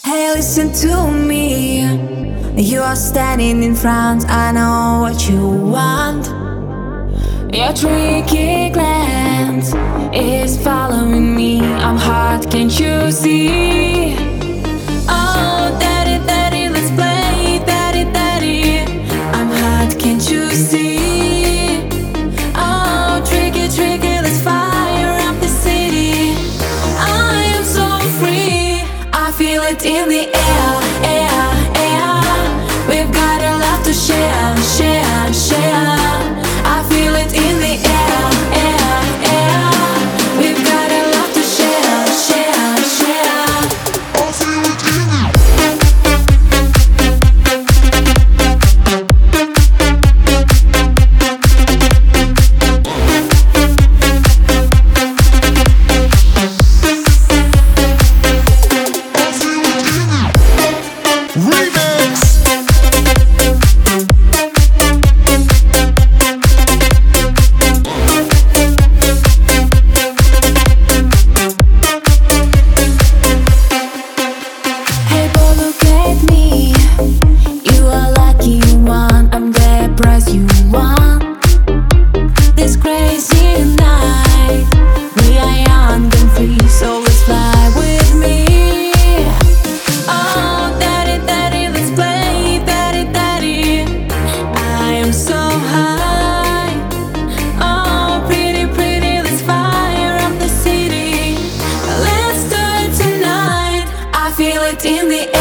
Hey, listen to me. You are standing in front, I know what you want. Your tricky glance is following me. I'm hot, can't you see? Oh, daddy, daddy, let's play, daddy, daddy. I'm hot, can't you see? Oh, tricky, tricky, let's fire up the city. I am so free, I feel it in the air, air, air. We've got a lot to share, share, share. I feel it in the air, air, air. We've got a lot to share, share, share. I feel it in you want. This crazy night, we are young and free, so let's fly with me. Oh, daddy, daddy, let's play, daddy, daddy. I am so high. Oh, pretty, pretty, let's fire up the city. Let's do it tonight. I feel it in the air.